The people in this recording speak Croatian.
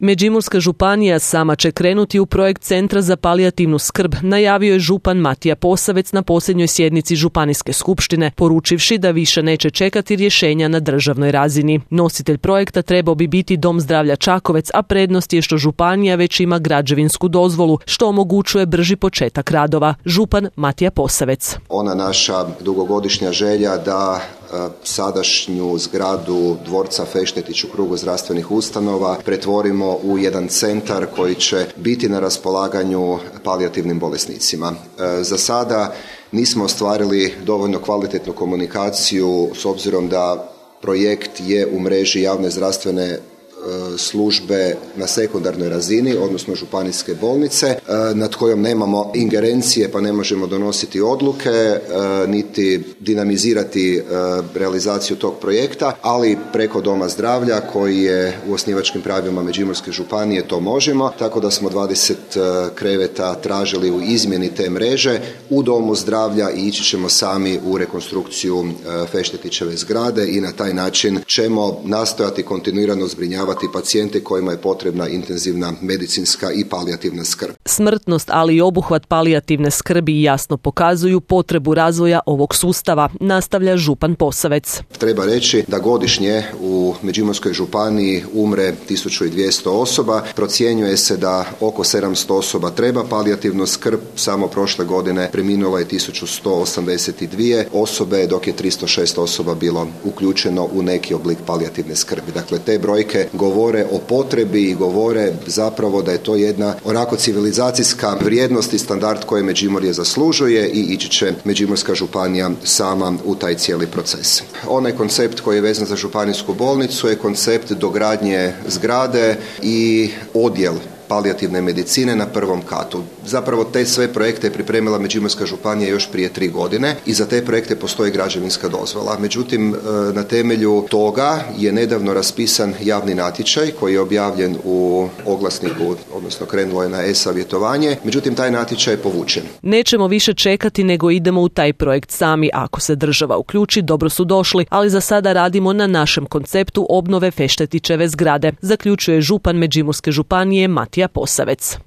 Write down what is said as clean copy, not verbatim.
Međimurska županija sama će krenuti u projekt Centra za palijativnu skrb, najavio je župan Matija Posavec na posljednjoj sjednici županijske skupštine, poručivši da više neće čekati rješenja na državnoj razini. Nositelj projekta trebao bi biti Dom zdravlja Čakovec, a prednost je što županija već ima građevinsku dozvolu, što omogućuje brži početak radova. Župan Matija Posavec. Ona naša dugogodišnja želja da sadašnju zgradu dvorca Feštetić u krugu zdravstvenih ustanova pretvorimo u jedan centar koji će biti na raspolaganju palijativnim bolesnicima. Za sada nismo ostvarili dovoljno kvalitetnu komunikaciju s obzirom da projekt je u mreži javne zdravstvene službe na sekundarnoj razini, odnosno županijske bolnice, nad kojom nemamo ingerencije pa ne možemo donositi odluke, niti dinamizirati realizaciju tog projekta, ali preko Doma zdravlja koji je u osnivačkim pravima Međimurske županije to možemo, tako da smo 20 kreveta tražili u izmjeni te mreže u Domu zdravlja i ići ćemo sami u rekonstrukciju Feštetićeve zgrade i na taj način ćemo nastojati kontinuirano zbrinjavati pacijente kojima je potrebna intenzivna medicinska i palijativna skrb. Smrtnost, ali i obuhvat palijativne skrbi jasno pokazuju potrebu razvoja ovog sustava, nastavlja župan Posavec. Treba reći da godišnje u Međimurskoj županiji umre 1200 osoba. Procjenjuje se da oko 700 osoba treba palijativnu skrb. Samo prošle godine preminulo je 1182 osobe, dok je 306 osoba bilo uključeno u neki oblik palijativne skrbi. Dakle, te brojke govore o potrebi i govore zapravo da je to jedna onako civilizacijska vrijednost i standard koje Međimurje zaslužuje i ići će Međimurska županija sama u taj cijeli proces. Onaj koncept koji je vezan za županijsku bolnicu je koncept dogradnje zgrade i odjel palijativne medicine na prvom katu. Zapravo te sve projekte je pripremila Međimurska županija još prije 3 godine i za te projekte postoji građevinska dozvola. Međutim, na temelju toga je nedavno raspisan javni natječaj koji je objavljen u oglasniku, odnosno krenulo je na e-savjetovanje. Međutim, taj natječaj je povučen. Nećemo više čekati nego idemo u taj projekt sami. Ako se država uključi, dobro su došli, ali za sada radimo na našem konceptu obnove Feštetićeve zgrade, zaključuje župan Međimurske županije Matija Posavec.